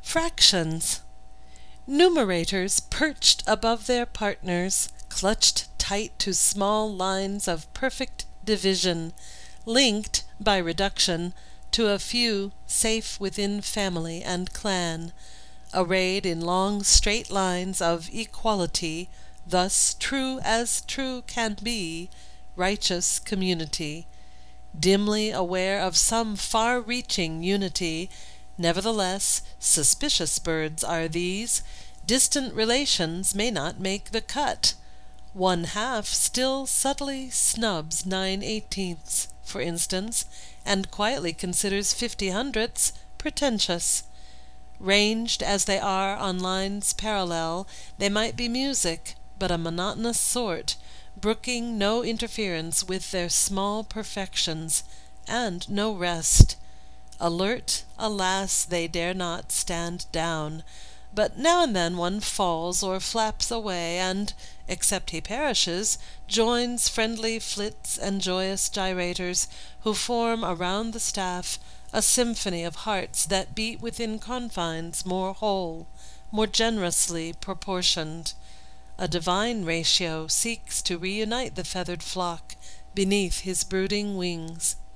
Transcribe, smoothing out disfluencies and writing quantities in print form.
Fractions. Numerators perched above their partners, clutched tight to small lines of perfect division, linked by reduction to a few safe within family and clan, arrayed in long straight lines of equality, thus true as true can be, righteous community, dimly aware of some far-reaching unity. Nevertheless, suspicious birds are these. Distant relations may not make the cut. 1/2 still subtly snubs 9/18, for instance, and quietly considers 50/100 pretentious. Ranged as they are on lines parallel, they might be music, but a monotonous sort, brooking no interference with their small perfections, and no rest. Alert, alas, they dare not stand down, but now and then one falls or flaps away, and, except he perishes, joins friendly flits and joyous gyrators, who form around the staff a symphony of hearts that beat within confines more whole, more generously proportioned. A divine ratio seeks to reunite the feathered flock beneath his brooding wings.